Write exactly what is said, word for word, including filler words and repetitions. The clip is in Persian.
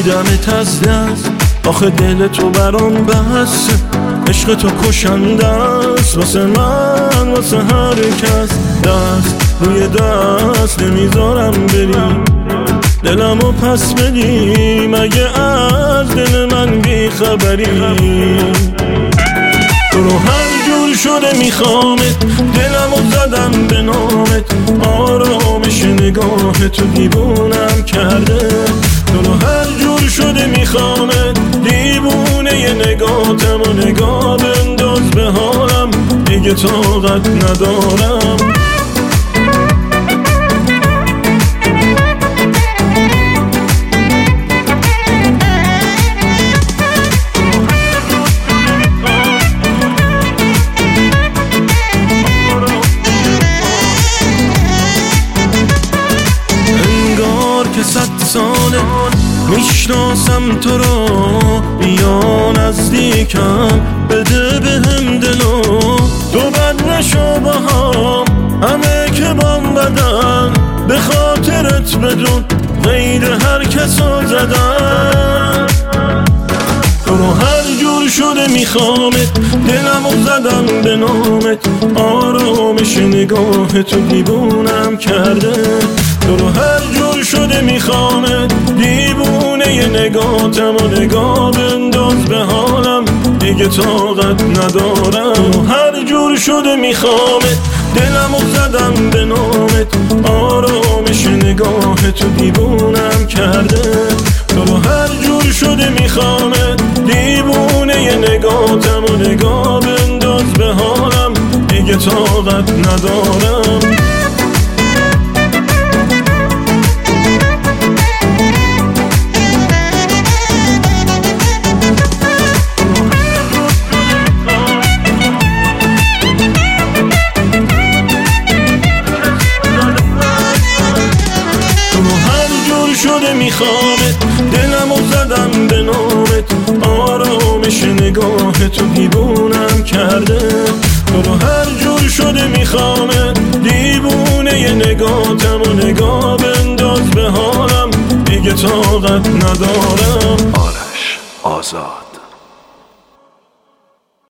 دیدمت از دست، آخه دل تو برام بسته، عشق تو کشنده است واسه من واسه هر کس. دست روی دست نمیذارم بری، دلمو پس بدی مگه از دل من بی خبری. تو رو هر جور شده میخوامت، دلمو زدم به نامت، آرامش نگاه تو دیوونم کرده. تو رو هر جور شده میخوامت، دیوونه ی نگاهتم و نگاه بنداز به حالم، دیگه طاقت ندارم. که صد ساله میشناسم تو رو، بیا نزدیکم بده بهم دلو. تو بد نشو با هم، همه که بام بدن، به خاطرت بدون غیر هر کسو زدن. تو رو هر جور شده میخوامت، دلمو زدم به نامت، آرامش نگاه تو دیوونم کرده. تو رو هر جور شده میخوامت، دیوونه ی نگاهتم و نگاه بنداز به حالم، دیگه طاقت ندارم. تو هر جور شده میخوامت، دلمو زدم به نامت، آرامش نگاه تو دیوونم کرده. تو رو هر جور شده میخوامت، دیوونه ی نگاهتم و نگاه بنداز به حالم، دیگه طاقت ندارم. شده میخوامت، دلمو زدم به نامت، آرامش نگاه تو دیوونم کرده. تو رو هر جور شده میخوامت، دیوونه ی نگاهتم و نگاه بنداز به حالم، دیگه طاقت ندارم. آرش آزاد.